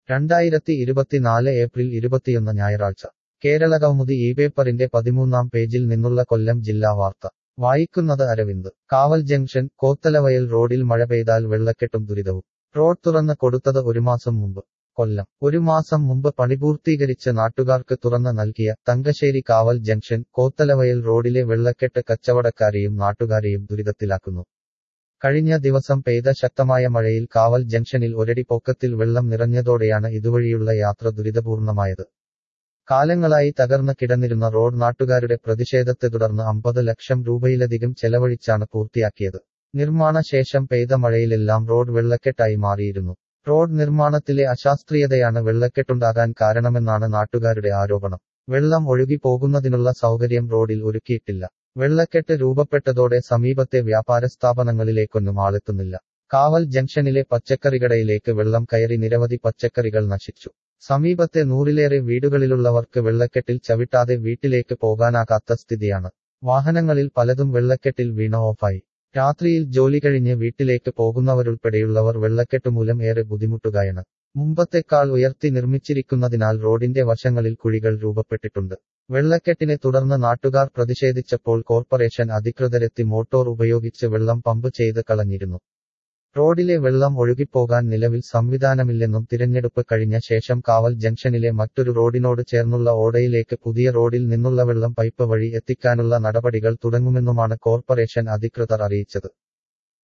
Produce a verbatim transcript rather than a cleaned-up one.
രണ്ടായിരത്തി ഇരുപത്തിനാല് ഏപ്രിൽ ഇരുപത്തിയൊന്ന് ഞായറാഴ്ച കേരള കൗമുദി ഈ പേപ്പറിന്റെ പതിമൂന്നാം പേജിൽ നിന്നുള്ള കൊല്ലം ജില്ലാ വാർത്ത വായിക്കുന്നത് അരവിന്ദ്. കാവൽ ജംഗ്ഷൻ കോത്തലവയൽ റോഡിൽ മഴ പെയ്താൽ വെള്ളക്കെട്ടും ദുരിതവും. റോഡ് തുറന്ന് കൊടുത്തത് ഒരു മാസം മുമ്പ്. കൊല്ലം. ഒരു മാസം മുമ്പ് പണിപൂർത്തീകരിച്ച് നാട്ടുകാർക്ക് തുറന്ന് നൽകിയ തങ്കശ്ശേരി കാവൽ ജംഗ്ഷൻ കോത്തലവയൽ റോഡിലെ വെള്ളക്കെട്ട് കച്ചവടക്കാരെയും നാട്ടുകാരെയും ദുരിതത്തിലാക്കുന്നു. കഴിഞ്ഞ ദിവസം പെയ്ത ശക്തമായ മഴയിൽ കാവൽ ജംഗ്ഷനിൽ ഒരടി പൊക്കത്തിൽ വെള്ളം നിറഞ്ഞതോടെയാണ് ഇതുവഴിയുള്ള യാത്ര ദുരിതപൂർണമായത്. കാലങ്ങളായി തകർന്ന് കിടന്നിരുന്ന റോഡ് നാട്ടുകാരുടെ പ്രതിഷേധത്തെ തുടർന്ന് അമ്പത് ലക്ഷം രൂപയിലധികം ചെലവഴിച്ചാണ് പൂർത്തിയാക്കിയത്. നിർമ്മാണ ശേഷം പെയ്ത മഴയിലെല്ലാം റോഡ് വെള്ളക്കെട്ടായി മാറിയിരുന്നു. റോഡ് നിർമ്മാണത്തിലെ അശാസ്ത്രീയതയാണ് വെള്ളക്കെട്ടുണ്ടാകാൻ കാരണമെന്നാണ് നാട്ടുകാരുടെ ആരോപണം. വെള്ളം ഒഴുകി പോകുന്നതിനുള്ള സൗകര്യം റോഡിൽ ഒരുക്കിയിട്ടില്ല. വെള്ളക്കെട്ട് രൂപപ്പെട്ടതോടെ സമീപത്തെ വ്യാപാര സ്ഥാപനങ്ങളിലേക്കൊന്നും ആളെത്തുന്നില്ല. കാവൽ ജംഗ്ഷനിലെ പച്ചക്കറികടയിലേക്ക് വെള്ളം കയറി നിരവധി പച്ചക്കറികൾ നശിച്ചു. സമീപത്തെ നൂറിലേറെ വീടുകളിലുള്ളവർക്ക് വെള്ളക്കെട്ടിൽ ചവിട്ടാതെ വീട്ടിലേക്ക് പോകാനാകാത്ത സ്ഥിതിയാണ്. വാഹനങ്ങളിൽ പലതും വെള്ളക്കെട്ടിൽ വീണ ഓഫായി. രാത്രിയിൽ ജോലി കഴിഞ്ഞ് വീട്ടിലേക്ക് പോകുന്നവരുൾപ്പെടെയുള്ളവർ വെള്ളക്കെട്ടുമൂലം ഏറെ ബുദ്ധിമുട്ടുകയാണ്. മുമ്പത്തെക്കാൾ ഉയർത്തി നിർമ്മിച്ചിരിക്കുന്നതിനാൽ റോഡിന്റെ വശങ്ങളിൽ കുഴികൾ രൂപപ്പെട്ടിട്ടുണ്ട്. വെള്ളക്കെട്ടിനെ തുടർന്ന് നാട്ടുകാർ പ്രതിഷേധിച്ചപ്പോൾ കോർപ്പറേഷൻ അധികൃതരെത്തി മോട്ടോർ ഉപയോഗിച്ച് വെള്ളം പമ്പ് ചെയ്ത് കളഞ്ഞിരുന്നു. റോഡിലെ വെള്ളം ഒഴുകിപ്പോകാൻ നിലവിൽ സംവിധാനമില്ലെന്നും തിരഞ്ഞെടുപ്പ് കഴിഞ്ഞ ശേഷം കാവൽ ജംഗ്ഷനിലെ മറ്റൊരു റോഡിനോട് ചേർന്നുള്ള ഓടയിലേക്ക് പുതിയ റോഡിൽ നിന്നുള്ള വെള്ളം പൈപ്പ് വഴി എത്തിക്കാനുള്ള നടപടികൾ തുടങ്ങുമെന്നുമാണ് കോർപ്പറേഷൻ അധികൃതർ അറിയിച്ചത്.